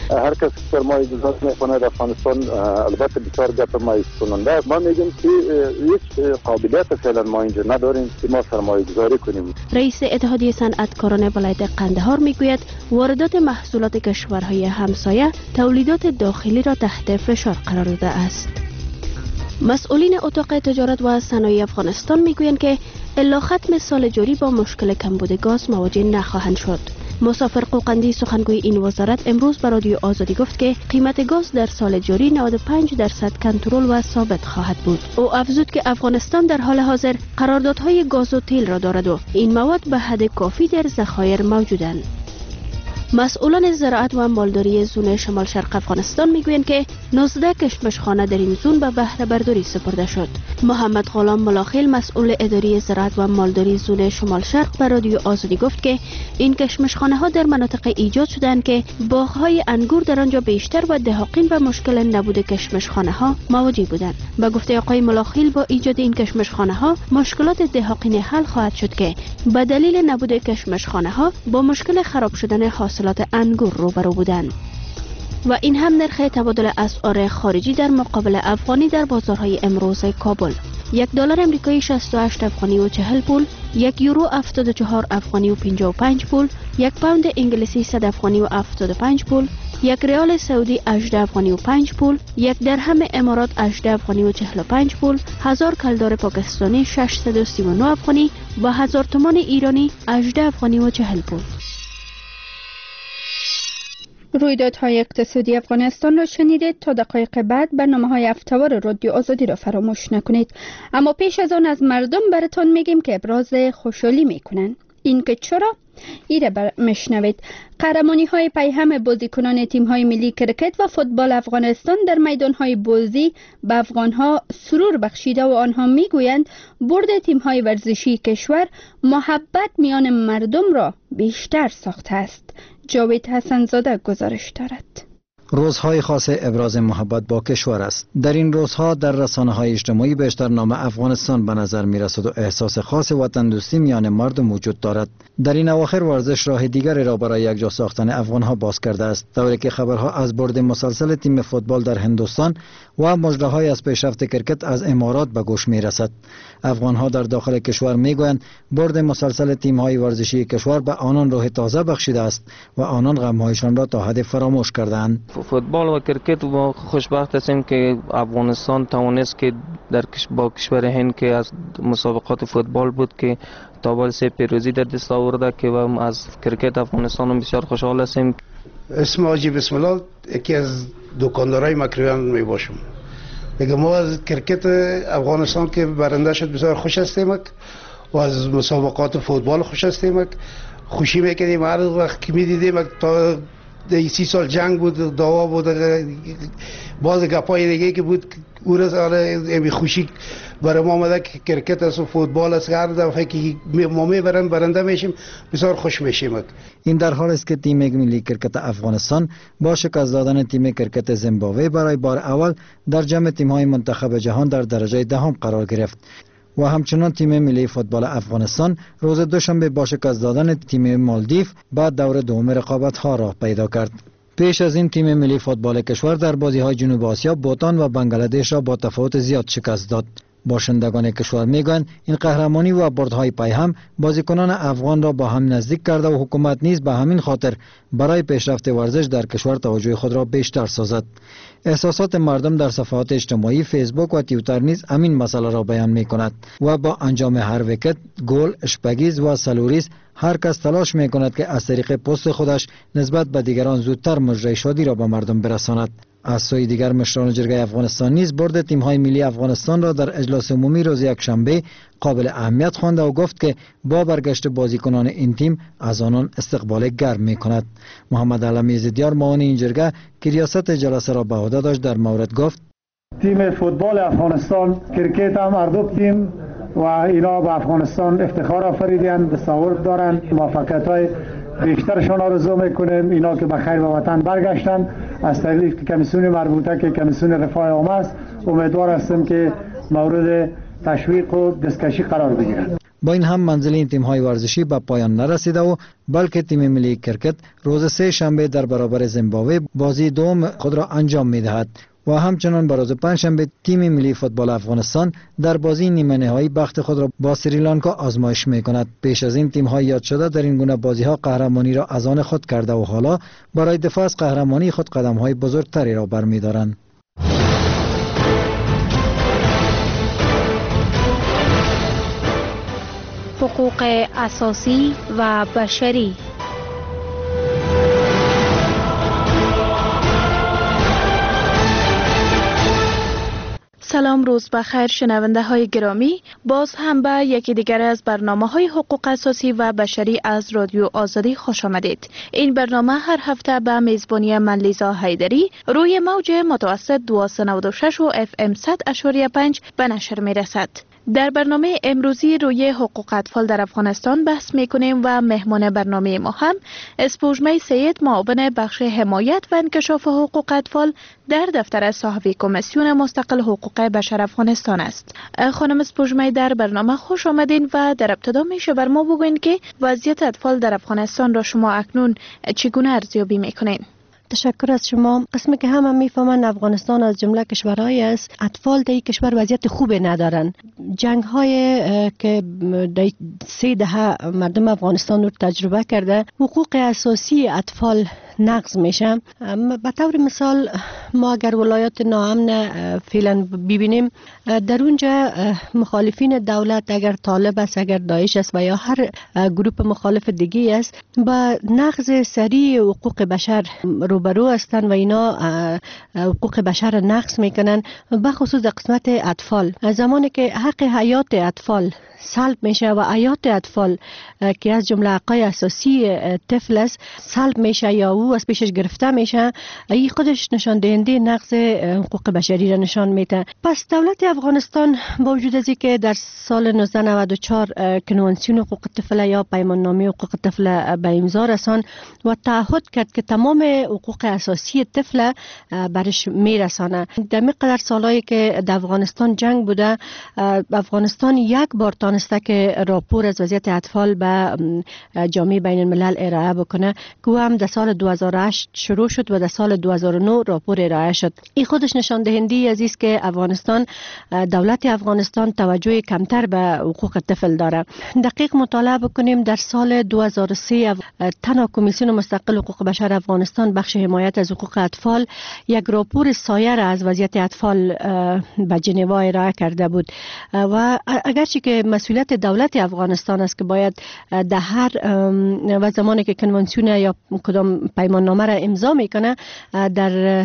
هر کس سرمایه گذاری میکنه در افغانستان البته بسیار گپ مایوس کننده. ما میگیم که هیچ قابلیت فعلا ما اینجا نداریم که ما سرمایه گذاری کنیم. رئیس اتحادیه صنعتکاران ولایت قندهار میگوید واردات محصولات کشورهای همسایه تولیدات داخلی را تحت فشار قرار داده است. مسئولین اتاق تجارت و صنایع افغانستان میگویند که الا ختم سال جاری با مشکل کمبود گاز مواجه نخواهند شد. مسافر قوقندی سخنگوی این وزارت امروز به رادیو آزادی گفت که قیمت گاز در سال جاری 95% کنترل و ثابت خواهد بود. او افزود که افغانستان در حال حاضر قراردادهای گاز و تیل را دارد و این مواد به حد کافی در ذخایر موجودند. مسئولان زراعت و مالداری زون شمال شرق افغانستان میگویند که 19 کشمشخانه در این زون به بهره برداری سپرده شد. محمد غلام ملاخیل مسئول اداری زراعت و مالداری زون شمال شرق به رادیو آزادی گفت که این کشمشخانه ها در مناطق ایجاد شدند که باغ‌های انگور در آنجا بیشتر و دهاقین به مشکل نبود کشمشخانه ها مواجه بودند. به گفته آقای ملاخیل با ایجاد این کشمشخانه ها مشکلات دهاقین حل خواهد شد که به دلیل نبود کشمشخانه ها با مشکل خراب شدن حاصلات انگور روبرو بودند. و این هم نرخ تبادل اسعار خارجی در مقابل افغانی در بازارهای امروز کابل: $1 امریکایی 68 افغانی و 40 پول، $1 یورو 74 افغانی و 55 پول، $1 پوند انگلیسی 100 افغانی و 75 پول، $1 ریال سعودی 18 افغانی و 5 پول، $1 درهم امارات 18 افغانی و 45 پول، 1000 کلدار پاکستانی 639 افغانی و 1000 تومان ایرانی 18 افغانی و 40 پول. رویدادهای اقتصادی افغانستان را شنیدید. تا دقایق بعد برنامه‌های هفته‌وار رادیو آزادی را فراموش نکنید. اما پیش از آن از مردم براتون میگیم که ابراز خوشحالی میکنن. این که چرا؟ ایره میشنوید. قهرمانی‌های پیهم بازیکنان تیم‌های ملی کرکت و فوتبال افغانستان در میدان‌های بازی به افغان‌ها سرور بخشیده و آنها میگویند برد تیم‌های ورزشی کشور محبت میان مردم را بیشتر ساخته است. جاوید حسن‌زاده گزارش دارد. روزهای خاص ابراز محبت با کشور است. در این روزها در رسانه‌های اجتماعی بیشتر نام افغانستان به نظر می‌رسد و احساس خاص وطن دوستی میان مردم وجود دارد. در این اواخر ورزش راه دیگری را برای یکجا ساختن افغان‌ها باز کرده است، طوری که خبرها از برد مسلسل تیم فوتبال در هندوستان و مژده‌های از پیشرفت کرکت از امارات به گوش می‌رسد. افغان‌ها در داخل کشور می‌گویند برد مسلسل تیم‌های ورزشی کشور به آنان روح تازه بخشیده است و آنان غم‌هایشان را تا حد فراموش کردند. فوتبال و کرکت ما خوشبخت هستیم که افغانستان توانست که با کشور هند که از مسابقات فوتبال بود که تا سه پیروزی در دست آورده که از کرکت افغانستان بسیار خوشحال هستیم. اسم حاجی بسم الله یکی از دکاندارای مکرویان می باشم. دیگه ما از کرکت افغانستان که برنده شد بسیار خوش هستیم و از مسابقات فوتبال خوش هستیم. خوشی میکنیم هر وقت که میدیدیم تا 30 سال جنگ بود، دعوا بود، باز گپای دیگه که بود او را خوشی برای ما آمده که کرکت است و فوتبال است. هر دفعه که ما میبرن برنده میشیم بسیار خوش میشیم. این در حال است که تیم ملی کرکت افغانستان با شکست دادن تیم کرکت زیمبابوه برای بار اول در جمع تیم‌های منتخب جهان در درجه دهم قرار گرفت و همچنان تیم ملی فوتبال افغانستان روز دوشنبه با شکست دادن تیم مالدیو بعد دور دوم رقابت‌ها راه پیدا کرد. پیش از این تیم ملی فوتبال کشور در بازی‌های جنوب آسیا بوتان و بنگلادش را با تفاوت زیاد شکست داد. باشندگان کشور میگویند این قهرمانی و بردهای پیهم بازیکنان افغان را با هم نزدیک کرده و حکومت نیز به همین خاطر برای پیشرفت ورزش در کشور توجه خود را بیشتر سازد. احساسات مردم در صفحات اجتماعی فیسبوک و توییتر نیز همین مسئله را بیان می‌کند و با انجام هر ویکت، گل، اشپگیز و سلوریز هر کس تلاش می‌کند که از طریق پست خودش نسبت به دیگران زودتر مژده شادی را به مردم برساند. از سوی دیگر مشران جرگه افغانستان نیز برد تیم‌های ملی افغانستان را در اجلاس عمومی روز یکشنبه قابل اهمیت خوانده و گفت که با برگشت بازیکنان این تیم از آنان استقبال گرم می‌کند. محمد علمی زدیار معاون این جرگه که ریاست جلسه را به عهده داشت در مورد گفت: تیم فوتبال افغانستان، کرکت هم هر دو تیم و اینا به افغانستان افتخار آفریدند، دستاورد دارند. موفقیت‌های بیشترشان آرزو میکنیم اینا که به خیر به وطن برگشتن. از طریق کمیسیون مربوطه که کمیسیون رفاه عامه است امیدوار هستیم که مورد تشویق و دستکشی قرار بگیرند. با این هم منزل این تیم‌های ورزشی به پایان نرسیده و بلکه تیم ملی کرکت روز سه شنبه در برابر زیمبابوه بازی دوم خود را انجام می‌دهد و همچنان بر روز پنجشنبه تیم ملی فوتبال افغانستان در بازی نیمه نهایی بخت خود را با سریلانکا آزمایش می‌کند. پیش از این تیم‌های یاد شده در این گونه بازی‌ها قهرمانی را از آن خود کرده و حالا برای دفاع از قهرمانی خود قدم‌های بزرگتری را برمی‌دارند. حقوق اساسی و بشری. سلام، روز بخیر شنونده های گرامی. باز هم به یکی دیگر از برنامه های حقوق اساسی و بشری از رادیو آزادی خوش آمدید. این برنامه هر هفته به میزبانی من لیزا حیدری روی موج متوسط 296 و FM 100.5 به نشر می رسد. در برنامه امروزی روی حقوق اطفال در افغانستان بحث میکنیم و مهمان برنامه ما هم اسپوژمه سید، معاون بخش حمایت و انکشاف حقوق اطفال در دفتر صاحب کمیسیون مستقل حقوق بشر افغانستان است. خانم اسپوژمه، در برنامه خوش آمدین و در ابتدا میشه بر ما بگوین که وضعیت اطفال در افغانستان را شما اکنون چگونه ارزیابی میکنین؟ تشکر از شما. قسمی که همه میفهمن افغانستان از جمله کشورهایی است اطفال در این کشور وضعیت خوبی ندارن. جنگ های که در 3 دهه مردم افغانستان رو تجربه کرده، حقوق اساسی اطفال نقض میشه. به طور مثال ما اگر ولایات ناامن فعلا ببینیم، در اونجا مخالفین دولت اگر طالب است، اگر داعش است و یا هر گروه مخالف دیگه است، با نقض سریع حقوق بشر روبرو هستند و اینا حقوق بشر نقض میکنن، به خصوص در قسمت اطفال. زمانی که حق حیات اطفال سلب میشه و حیات اطفال که از جمله حقای اساسی طفل است سلب میشه یا او از پیشش گرفته میشه، این خودش نشان دهنده نقض حقوق بشری را نشان میده. پس دولت افغانستان با وجود از اینکه در سال 1994 کنوانسیون حقوق طفل یا پیمان نامه حقوق طفل به امضا رساند و تعهد کرد که تمام حقوق اساسی طفل برش میرسانه. در مقدار سالایی که در افغانستان جنگ بوده، افغانستان یک بار تانسته که راپور از وضعیت اطفال به جامعه بین الملل ارائه بکنه که هم در سال 2008 شروع شد و در سال 2009 راپور ارائه شد. این خودش نشان دهنده از است که افغانستان، دولت افغانستان توجه کمتر به حقوق طفل داره. دقیق مطالعه بکنیم، در سال 2003 تنها کمیسیون مستقل حقوق بشر افغانستان بخش حمایت از حقوق اطفال یک راپور سایه را از وضعیت اطفال به ژنو ارائه کرده بود و اگرچه که مسئولیت دولت افغانستان است که باید در هر و زمانی که کنوانسیون یا کدام پیمان نامه را امضا میکنه در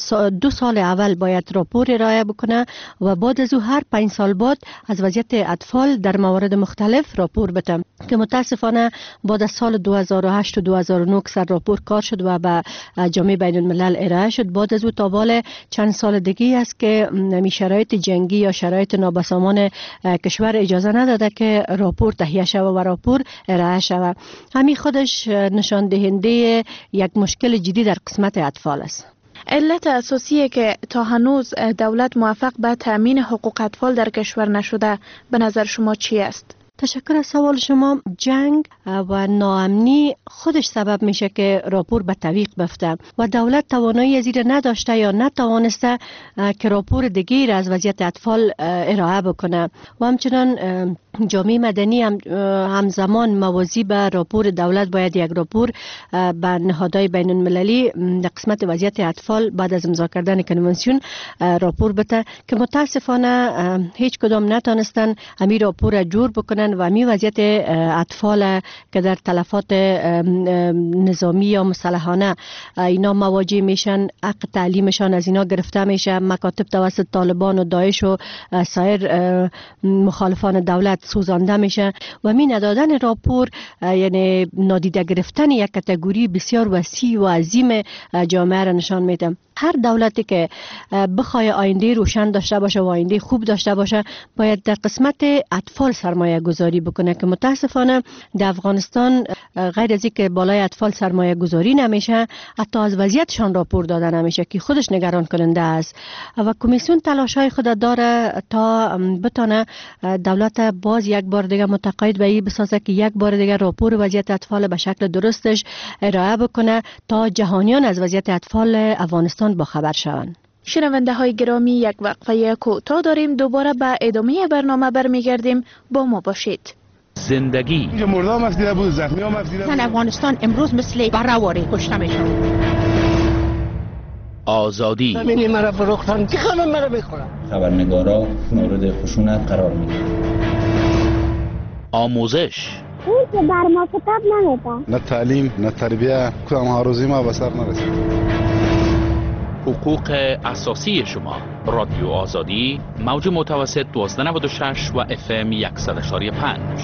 2 سال اول باید راپور ارائه بکنه و بعد از او هر 5 سال بعد از وضعیت اطفال در موارد مختلف راپور بده، که متاسفانه بعد از سال 2008 و 2009 سر راپور کار شد و به جامعه بین الملل ارائه شد. بعد از او تا بال چند سال دیگه است که می شرایط جنگی یا شرایط نابسامان کشور اجازه نداده که راپور تهیه شود و راپور ارائه شود. همین خودش نشان دهنده یک مشکل جدی در قسمت اطفال است. علت اساسی که تا هنوز دولت موفق به تامین حقوق اطفال در کشور نشده به نظر شما چی است؟ تشکر از سوال شما. جنگ و ناامنی خودش سبب میشه که راپور به تعویق بفته و دولت توانایی از این نداشته یا نتوانسته که راپور دیگه از وضعیت اطفال ارائه بکنه و همچنان جامعه مدنی همزمان موازی به راپور دولت باید یک راپور به نهادهای بین المللی در قسمت وضعیت اطفال بعد از امضا کردن کنوانسیون راپور بده، که متاسفانه هیچ کدام نتونستن همین راپور را جور بکنن و همین وضعیت اطفال که در تلفات نظامی یا مسلحانه اینا مواجه میشن، حق تعلیمشان از اینا گرفته میشه، مکاتب توسط طالبان و داعش و سایر مخالفان دولت سوزانده میشه و می ندادن راپور یعنی نادیده گرفتن یک کاتگوری بسیار وسیع و عظیم جامعه را نشان میده. هر دولتی که بخواد آینده روشن داشته باشه و آینده خوب داشته باشه باید در قسمت اطفال سرمایه گذاری بکنه، که متاسفانه در افغانستان غیر از اینکه بالای اطفال سرمایه گذاری نمیشه، حتی از وضعیتشان راپور داده نمیشه که خودش نگران کننده است و کمیسیون تلاش های خود داره تا بتونه دولت باز باز یک بار دیگه متقاعد به این بسازه که یک بار دیگه راپور وضعیت اطفال به شکل درستش ارائه بکنه تا جهانیان از وضعیت اطفال افغانستان باخبر شوند. شنونده های گرامی، یک وقفه کوتاه داریم، دوباره به ادامه برنامه برمیگردیم، با ما باشید. زندگی مردم افدیده بود، زخمی هم افدیده بود. افغانستان امروز مثل برآوری کشته میشن. آزادی ببینی مرا فروختن، کی خانم مرا بخورن. خبرنگارا مورد خشونت قرار میگیرن. آموزش اون که بر ما کتاب نمیده. نه تعلیم نه تربیه، کدام هاروزی ما به سر نرسید. حقوق اساسی شما. رادیو آزادی، موج متوسط 1296 و FM 100.5.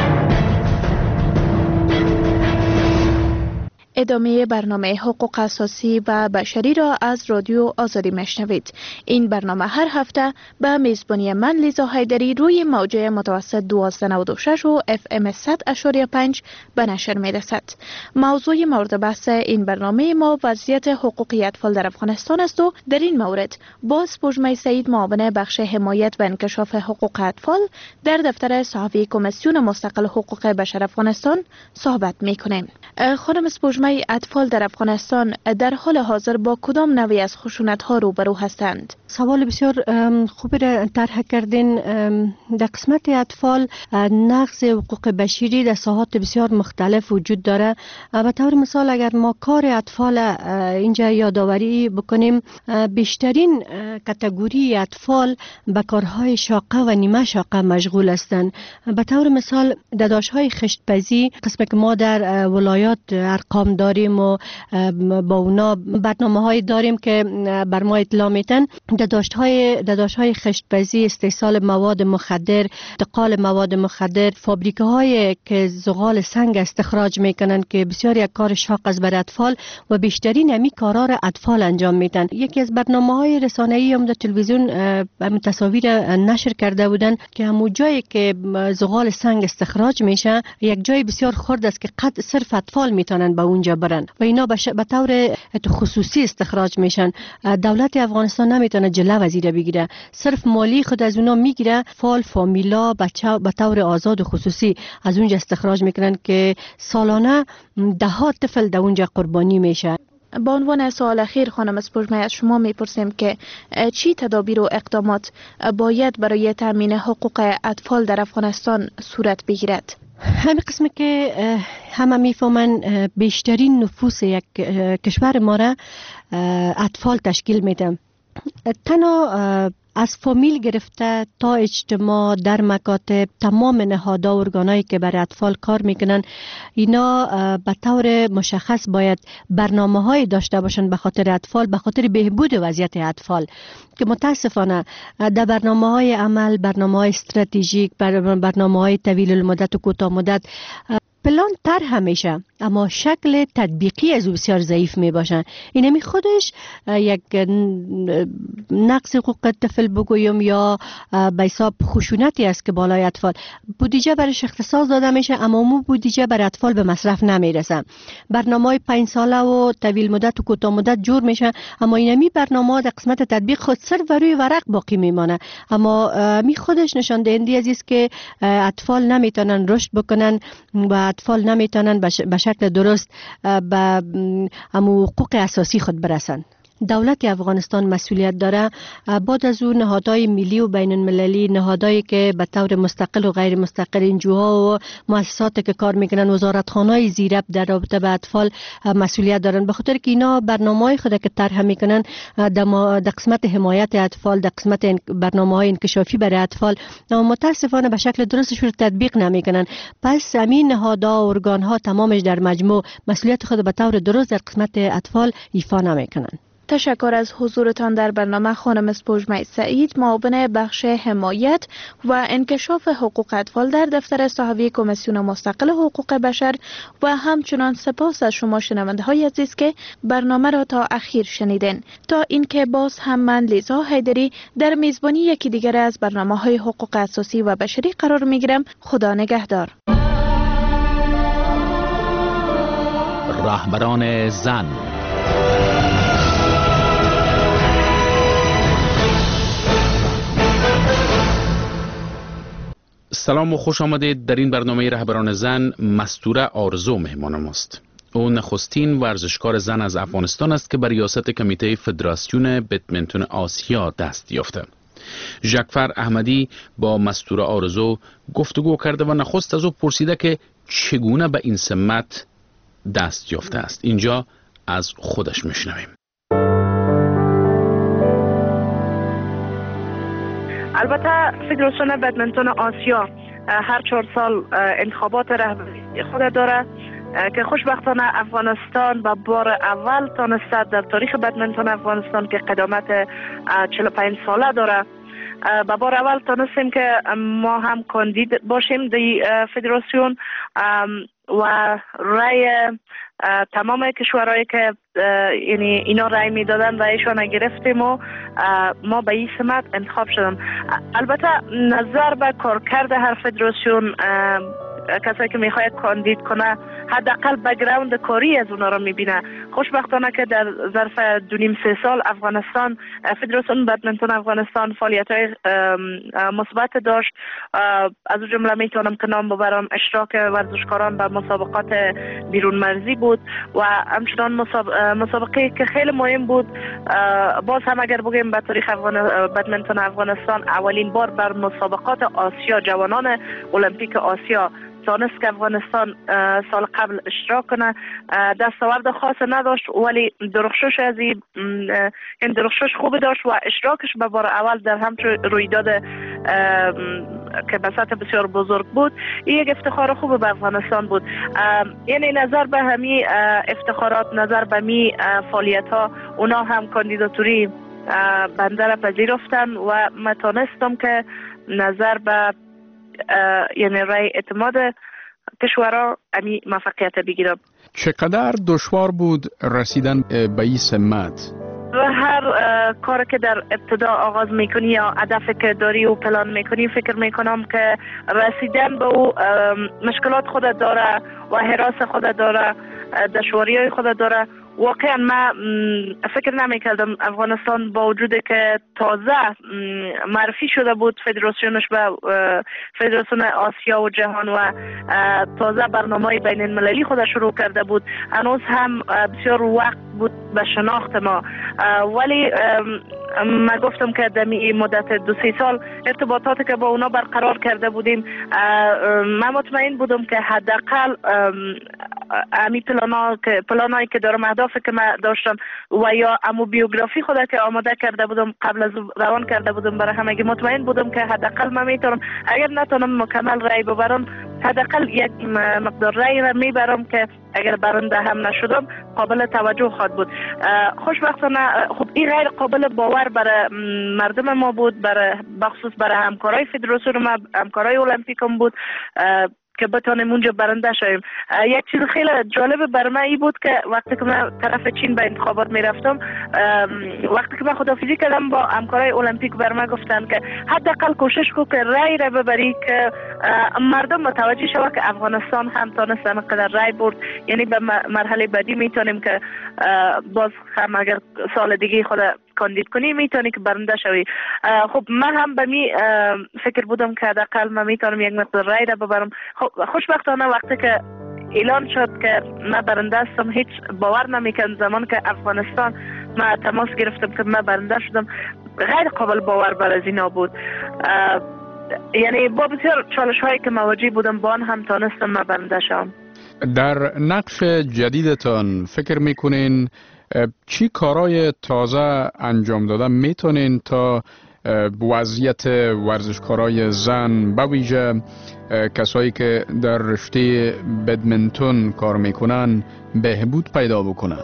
ادامه برنامه حقوق اساسی و بشری را از رادیو آزادی میشنوید. این برنامه هر هفته به میزبانی من لیزا حیدری روی موجه متوسط 1296 و FM 100.5 به نشر میرسد. موضوع مورد بحث این برنامه ما وضعیت حقوقی اطفال در افغانستان است و در این مورد با سپوږمی سعید، معاون بخش حمایت و انکشاف حقوق اطفال در دفتر صحافی کمیسیون مستقل حقوق بشر افغانستان صحبت میکنیم. خانم سپوږمی، اطفال در افغانستان در حال حاضر با کدام نوعی از خشونت ها روبرو هستند؟ سوال بسیار خوبی را طرح کردین. در قسمت اطفال نقض حقوق بشری در ساحات بسیار مختلف وجود داره. به طور مثال اگر ما کار اطفال اینجا یادآوری بکنیم، بیشترین کاتگوری اطفال به کارهای شاقه و نیمه شاقه مشغول هستند. به طور مثال داداش‌های خشتپزی، قسمی که ما در ولایات ارقام داریم و با اونا برنامه‌های داریم که بر ما اطلاع میتن، داداش‌های خشتپزی، استحصال مواد مخدر، انتقال مواد مخدر، فابریکه‌های که زغال سنگ استخراج میکنن که بسیار یک کار شاق است بر اطفال و بیشترین همی کارا را اطفال انجام میدن. یکی از برنامه‌های رسانه‌ای هم در تلویزیون تصاویر نشر کرده بودن که همون جایی که زغال سنگ استخراج میشه یک جای بسیار خرد است که قد صرف اطفال میتونن به اونجا برن و اینا به طور خصوصی استخراج میشن. دولت افغانستان نمیتونه جلو وزیر بگیره، صرف مالی خود از اونا میگیره، فامیلا بچه به طور آزاد و خصوصی از اونجا استخراج میکنن که سالانه ده ها طفل در اونجا قربانی میشه. با عنوان سوال اخیر خانم سپوږمی از شما میپرسیم که چی تدابیر و اقدامات باید برای تامین حقوق اطفال در افغانستان صورت بگیرد؟ همین قسمی که همه میفهمن بیشترین نفوس یک کشور ما را اطفال تشکیل میدن. تنها از فامیل گرفته تا اجتماع، در مکاتب، تمام نهادها و ارگانایی که برای اطفال کار میکنن، اینا به طور مشخص باید برنامه‌های داشته باشن به خاطر اطفال، به خاطر بهبود وضعیت اطفال که متاسفانه در برنامه‌های عمل، برنامه‌های استراتژیک، برنامه‌های طویل المدت و کوتاه مدت پلان طرح میشه اما شکل تطبیقی از بسیار ضعیف می باشن. اینمی خودش یک نقص حقوق طفل بگویم یا به حساب خشونتی است که بالای اطفال. بودجه برش اختصاص داده میشه اما اون بودجه بر اطفال به مصرف نمیرسه. برنامه‌های 5 ساله و طویل مدت و کوتاه مدت جور میشه اما اینمی برنامه‌ها در قسمت تطبیق خود صرف روی ورق باقی میمانه. اما می خودش نشان دهنده است که اطفال نمیتونن رشد بکنن و اطفال نمیتونن به شکل درست به حقوق اساسی خود برسن. دولت افغانستان مسئولیت داره بعد از اون نهادهای ملی و بین المللی، نهادهایی که به طور مستقل و غیر مستقل، انجوها و مؤسساتی که کار میکنن، وزارتخانه‌های زیرب در رابطه به اطفال مسئولیت دارن، به خاطر که اینا برنامه‌های خود که طرح میکنن در قسمت حمایت اطفال، در قسمت برنامه‌های انکشافی برای اطفال متاسفانه به شکل درستش رو تطبیق نمیکنن. پس همین نهادها و ارگان‌ها تمامش در مجموع مسئولیت خود به طور درست در قسمت اطفال ایفا نمیکنن. تشکر از حضورتان در برنامه خانم سپوږمی سعید، معاون بخش حمایت و انکشاف حقوق اطفال در دفتر صحافی کمیسیون مستقل حقوق بشر و همچنان سپاس از شما شنونده های عزیز که برنامه را تا اخیر شنیدین. تا اینکه باز هم من لیزا حیدری در میزبانی یکی دیگر از برنامه های حقوق اساسی و بشری قرار میگیرم. خدا نگهدار. رهبران زن. سلام و خوش آمدید. در این برنامه رهبران زن مستوره آرزو مهمان ماست. او نخستین ورزشکار زن از افغانستان است که بر ریاست کمیته فدراسیون بدمنتون آسیا دست یافته. ژکفر احمدی با مستوره آرزو گفتگو کرده و نخست از او پرسیده که چگونه به این سمت دست یافته است. اینجا از خودش میشنویم. البته فدراسیون بدمنتون آسیا هر 4 سال انتخابات رهبری خود داره که خوشبختانه افغانستان به بار اول تانسته در تاریخ بدمنتون افغانستان که قدامت 45 ساله داره، به بار اول تانستیم که ما هم کاندید باشیم در فدراسیون و رای تمام کشورهایی که یعنی اینا رای میدادن و ایشان گرفتیم و ما به این سمت انتخاب شدم. البته نظر به کارکرد هر فدراسیون کسی که میخواد کاندید کنه حداقل بک‌گراند کاری از اونا رو میبینه. خوشبختانه که در ظرف 2.5-3 سال افغانستان فدراسیون بدمنتون افغانستان فعالیت‌های مثبت داشت. از اون جمله میتونم که نام ببرم اشتراک ورزشکاران به مسابقات بیرون مرزی بود و همچنان مسابقه که خیلی مهم بود. باز هم اگر بگیم به تاریخ بدمنتون افغانستان اولین بار بر مسابقات آسیا جوانان المپیک آسیا تانست که افغانستان سال قبل اشتراک کنه. دستاورد خاص نداشت ولی درخشش از این درخشش خوب داشت و اشتراکش به بار اول در همچون رویداد که به سطح بسیار بزرگ بود این یک افتخار خوب به افغانستان بود. یعنی نظر به همین افتخارات، نظر به همین فعالیت ها اونا هم کاندیداتوری بنده را پذیرفتن و من تانستم که نظر به یعنی رای اعتماد کشورها امی موفقیت بگیرم. چقدر دشوار بود رسیدن به این سمت؟ هر کار که در ابتدا آغاز میکنی یا هدفی که داری و پلان میکنی فکر میکنم که رسیدن به او مشکلات خود داره و حراس خود داره، دشواری های خود داره. واقعا من فکر نمیکردم افغانستان با وجود که تازه معرفی شده بود فدراسیونش به فدراسیون آسیا و جهان و تازه برنامه بین المللی خود شروع کرده بود، هنوز هم بسیار وقت بود به شناخت ما. ولی من گفتم که در مدت 2-3 سال ارتباطاتی که با اونا برقرار کرده بودیم من مطمئن بودم که حداقل امی پلانایی که دارم، اهدافی که من داشتم و یا امو بیوگرافی خود که آماده کرده بودم قبل از روان کرده بودم برای همگی، مطمئن بودم که حداقل من میتونم اگر نتونم مکمل رای ببرم حداقل یک مقدار رای را میبرم که اگر برنده هم نشدم قابل توجه خواهد بود. خوشبختانه خب این غیر قابل باور برای مردم ما بود، بخصوص برای همکارای فدراسیون ما، همکارای المپیکم بود که بتونیم اونجا برنده شویم. یک چیز خیلی جالب برای من این بود که وقتی که من طرف چین به انتخابات میرفتم، وقتی که من خداحافظی کردم با همکارای المپیک برای من گفتن که حداقل کوشش کو که رای را ببری که مردم متوجه شود که افغانستان هم تونست اینقدر رای برد، یعنی به مرحله بعدی میتونیم که باز هم اگر سال دیگه خود کاندید کنی میتونی که برنده شوی. خب من هم به می فکر بودم که حداقل من میتونم یک مقدار رای را ببرم. خوشبختانه وقتی که اعلان شد که من برنده هستم هیچ باور نمیکردم. زمان که افغانستان من تماس گرفتم که من برنده شدم غیر قابل باور برای اینا بود. یعنی با بسیار چالش هایی که مواجه بودم با آن هم تانستم من برنده شدم. در نقش جدیدتان فکر میکنین چی کارهای تازه انجام دادن میتونین تا وضعیت ورزشکارای زن به ویژه کسایی که در رشته بدمنتون کار میکنن بهبود پیدا بکنن؟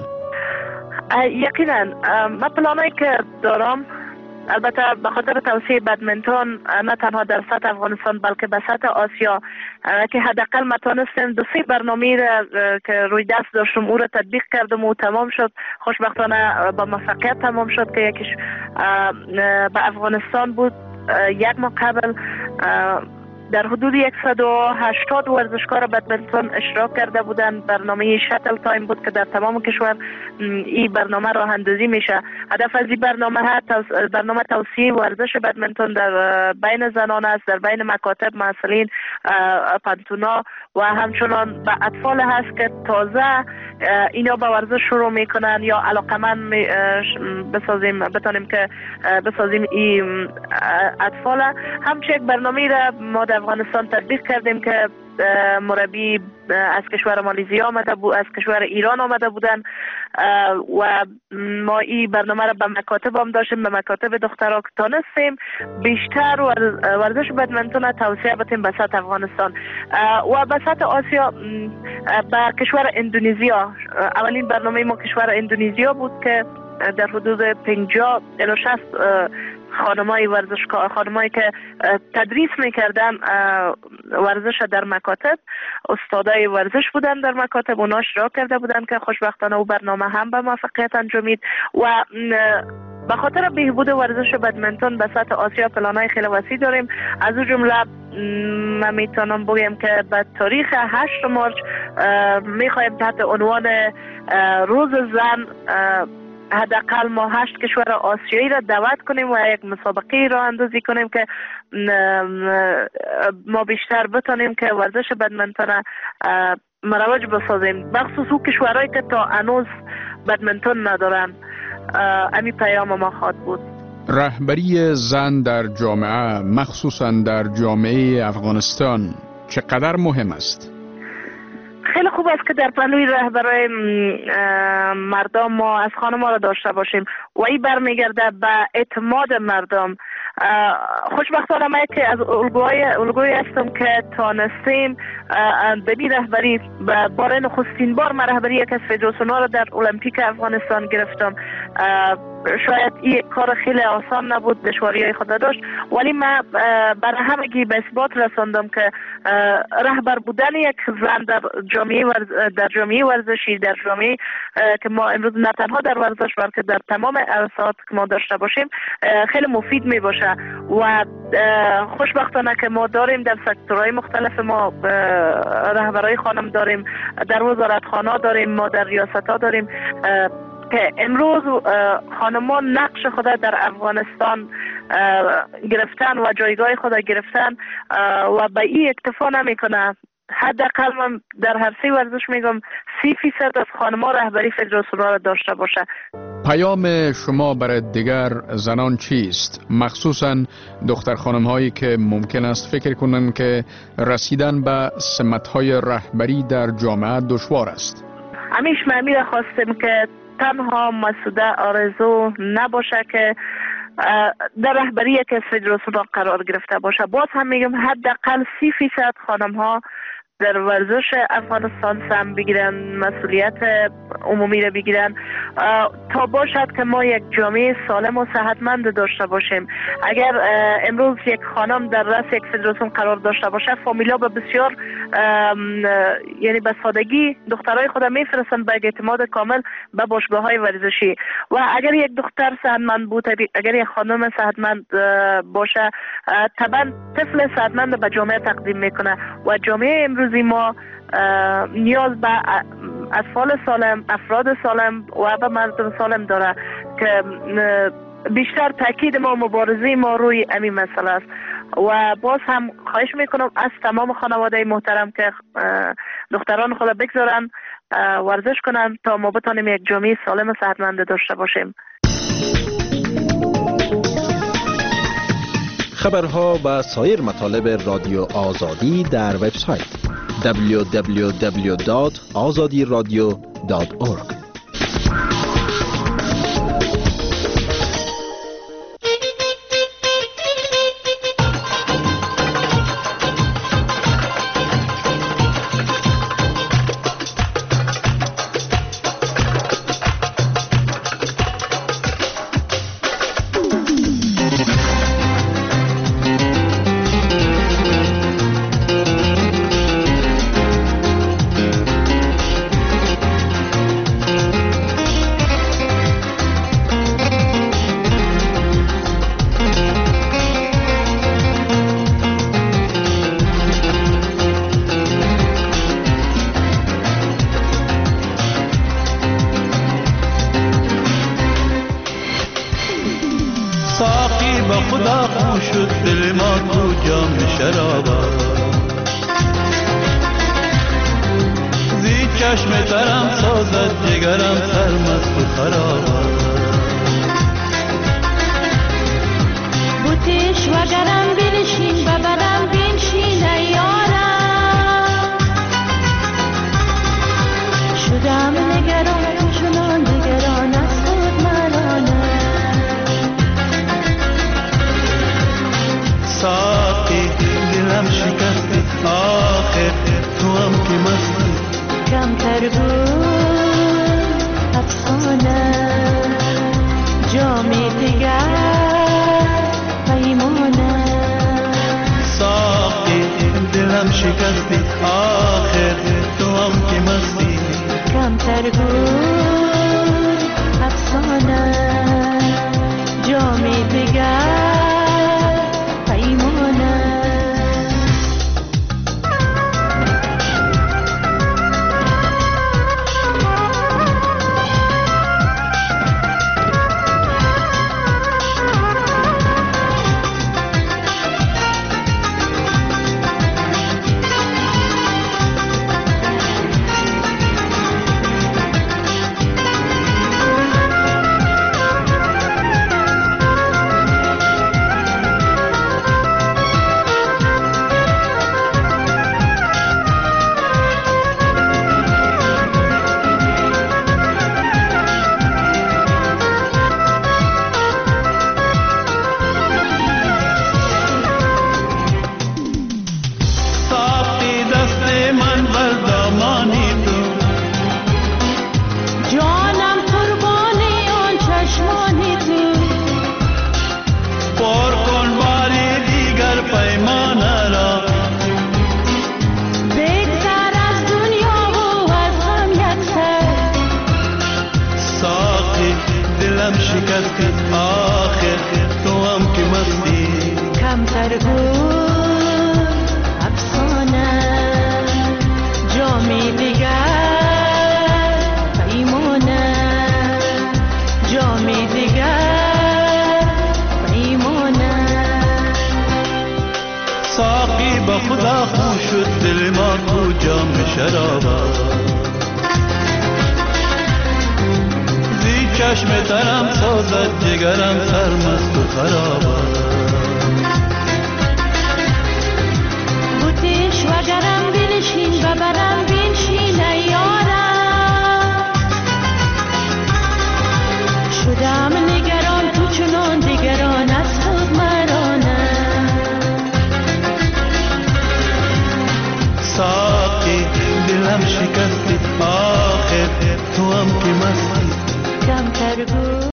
یقینا من پلانایی که دارم البته به خاطر توسعه بدمنتون نه تنها در سطح افغانستان بلکه به سطح آسیا که حداقل ما تونستیم 2-3 برنامه که روی دست داشتم او را تطبیق کردم و تمام شد. خوشبختانه با موفقیت تمام شد که یکیش به افغانستان بود یک ماه قبل در حدود 180 ورزشکار بدمنتون اشتراک کرده بودند. برنامه شاتل تایم بود که در تمام کشور این برنامه راه اندازی میشه. هدف از این برنامه توسعه ورزش بدمنتون در بین زنان است، در بین مکاتب، مسئولین، پانتونا و همچنان به اطفال هست که تازه اینا به ورزش شروع میکنن یا علاقمند بتانیم که بسازیم این اطفال. همچنین یک برنامه را ما در افغانستان تطبیق کردیم که مربی از کشور مالزی آمده بود، از کشور ایران آمده بودن و ما این برنامه را به مکاتب هم داشتیم، به مکاتب دخترها تانستیم بیشتر ورزش بدمنتون توسعه بدیم به سطح افغانستان و به سطح آسیا. به کشور اندونزیا اولین برنامه ما کشور اندونزیا بود که در حدود 50 الی 60 خانمایی که تدریس میکردن ورزش در مکاتب، استادای ورزش بودن در مکاتب، اونا اشتراک کرده بودن که خوشبختانه او برنامه هم به موفقیت انجامید و به خاطر بهبود ورزش بدمنتون به سطح آسیا پلانای خیلی وسیع داریم. از اون جمله من میتونم بگم که به تاریخ 8 مارچ میخوایم تحت عنوان روز زن حداقل ما 8 کشور آسیایی را دعوت کنیم و یک مسابقه را اندازی کنیم که ما بیشتر بتونیم که ورزش بدمنتون مروج بسازیم، بخصوص او کشورهایی که تا هنوز بدمنتون ندارن. امی پیام ما خواد بود. رهبری زن در جامعه، مخصوصا در جامعه افغانستان، چقدر مهم است؟ خیلی خوب است که در پهلوی رهبرای مردم ما از خانم را داشته باشیم و این برمیگرده به اعتماد مردم. خوشبختانه من که از الگوی هستم که تانستیم به بی رهبری بار نخستین بار من رهبری یک از فدراسیون را در المپیک افغانستان گرفتم. شاید این کار خیلی آسان نبود، دشواری‌های خود داشت، ولی من برای همگی به اثبات رساندم که رهبر بودن یک زن در جامعه ورزشی، در جامعه که ما امروز نه تنها در ورزش بلکه در تمام عرصات که ما داشته باشیم خیلی مفید می باشه و خوشبختانه که ما داریم در سکتورهای مختلف، ما رهبرای خانم داریم، در وزارتخانه داریم، ما در ریاست‌ها داریم که امروز خانمان نقش خود در افغانستان گرفتن و جایگاه خود گرفتن و به این اکتفا نمیکنه. حداقل من در هر سه ورزش میگم 30% از خانمان رهبری فدراسیون را داشته باشه. پیام شما برای دیگر زنان چیست؟ مخصوصا دختر خانم هایی که ممکن است فکر کنند که رسیدن به سمت‌های رهبری در جامعه دشوار است. همیشه من خواستم که تنها مسعوده آرزو نباشه که در رهبری یک فدراسیون قرار گرفته باشه. باز هم میگم حداقل 30% خانم ها در ورزش افغانستان سهم بگیرن، مسئولیت عمومی را بگیرن تا باشد که ما یک جامعه سالم و صحتمند داشته باشیم. اگر امروز یک خانم در رأس یک فدراسیون قرار داشته باشه، فامیلا به بسیار یعنی به سادگی دخترای خود میفرستن به اعتماد کامل به باشگاه‌های ورزشی و اگر یک دختر صحتمند بود، اگر یک خانم صحتمند باشه، طبعا طفل صحتمند به جامعه تقدیم میکنه و جامعه امروزی ما نیاز به اطفال سالم، افراد سالم و به مردم سالم داره که بیشتر تاکید ما، مبارزه ما روی همین مسئله است و باز هم خواهش میکنم از تمام خانواده محترم که دختران خود بگذارن ورزش کنن تا ما بتانیم یک جامعه سالم و صحتمند داشته باشیم. خبرها و سایر مطالب رادیو آزادی در وبسایت www.azadiradio.org. ساقی با خدا خون شد دل ما تو جام شرابا زی چشم ترم سازد جگرم سرمست و خرابا بوتش و گرم بنشین و برم بنشین ایارم شدم نگران چنان نگران از خود مرانه ساقی دلم شکستی آخر تو هم که مستی کمتر بود افسانه جامی دیگر پیمانه ساقی دلم شکستی آخر تو هم که مستی کمتر بود افسانه جامی دیگر چشم ترم سازد جگرم سرمست و خرابا بوتش و گرم بنشین و برم بنشین ایارم شدم نگران تو چنان دیگران از خود مرانه ساقی دلم شکستی آخر تو هم که مستی